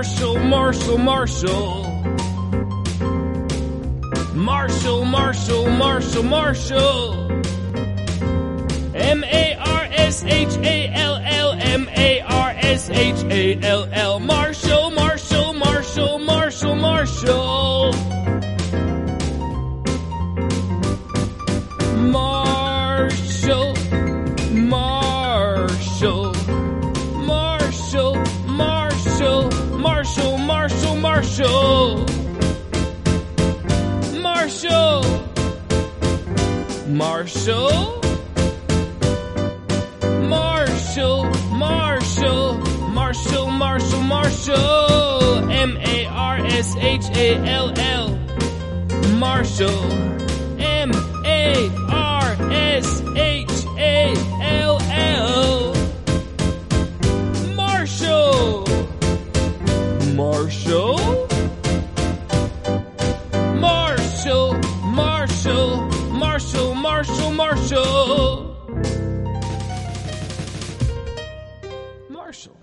Marshall, Marshall, Marshall. Marshall, Marshall, Marshall, Marshall. M-A-R-S-H-A-L-L, M-A-R-S-H-A-L-L. Marshall, Marshall, Marshall, Marshall, Marshall. Marshall, Marshall, Marshall, Marshall, Marshall, Marshall, Marshall. Marshall, Marshall, Marshall, Marshall, Marshall, Marshall, Marshall. M-A-R-S-H-A-L-L. Marshall. M-A-R-S-H-A-L-L. Marshall. Marshall. Marshall, Marshall, Marshall, Marshall, Marshall. Marshall.